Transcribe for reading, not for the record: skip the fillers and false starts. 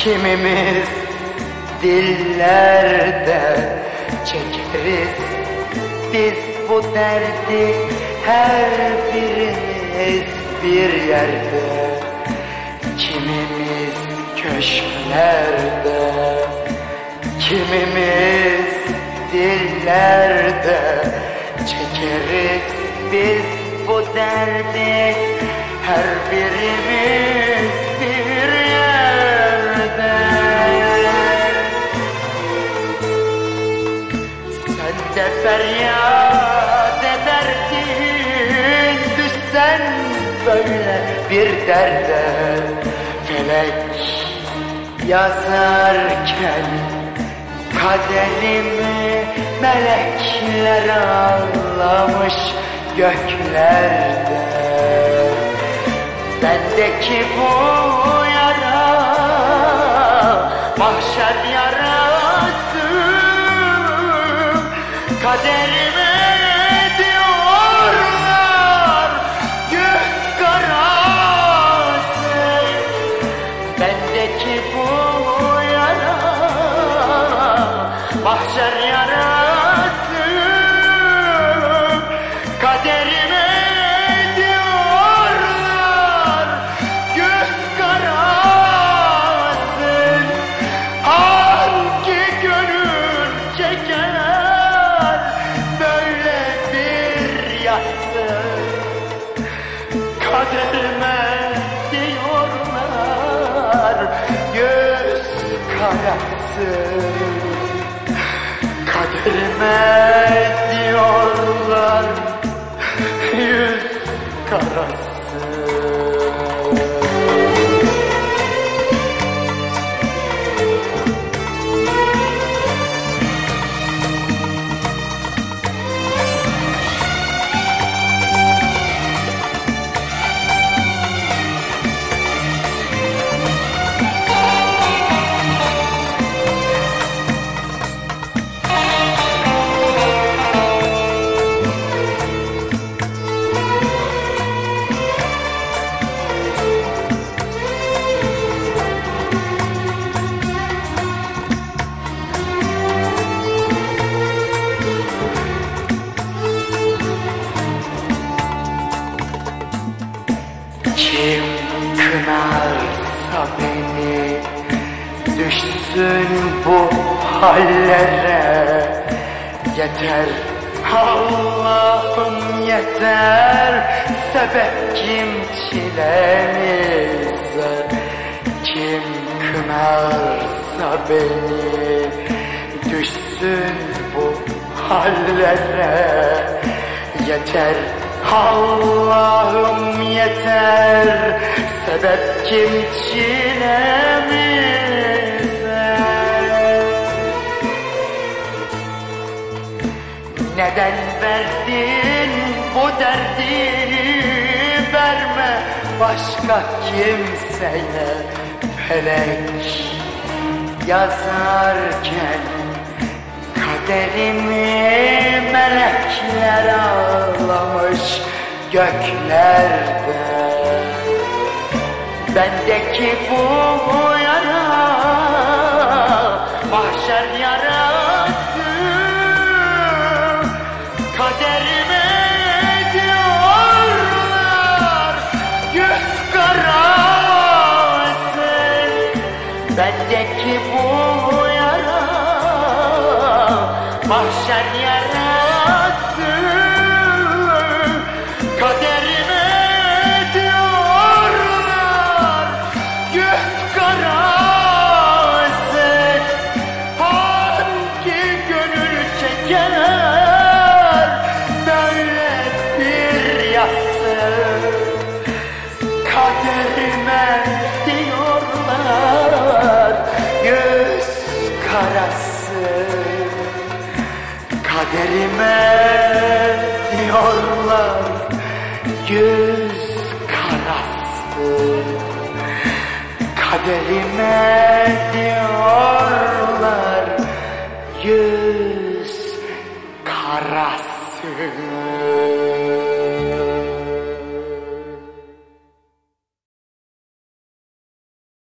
Kimimiz dillerde çekeriz biz bu derdi, her birimiz bir yerde. Kimimiz köşklerde, kimimiz dillerde çekeriz biz bu derdi, her birimiz bir yerde. Sen de feryat ederdin düşsen böyle bir derde. Felek yazarken kaderimi melekler ağlamış göklerde. Bendeki bu yara mahşer yarası, kaderime diyorlar göz karası. Bendeki bu yara mahşer yarası, kaderime diyorlar göz karası. Hangi gönül çeker böyle bir yası, kaderime diyorlar göz karası. Kaderime diyorlar yüz karası. Kim kınarsa beni düşsün bu hallere, yeter Allah'ım yeter, sebep kim çilemize. Kim kınarsa beni düşsün bu hallere, yeter Allah'ım yeter, sebep kim çilemize. Neden verdin bu derdi, verme başka kimseye. Felek yazarken kaderimi melekler ağlamış göklerde. Bendeki bu yara mahşer yarası, kaderime diyorlar göz karası. Bendeki bu yara mahşer yarası, kaderime diyorlar göz karası. Hangi gönül çeker böyle bir yası, kaderime diyorlar göz karası. Kaderime diyorlar yüz karası. Kaderime diyorlar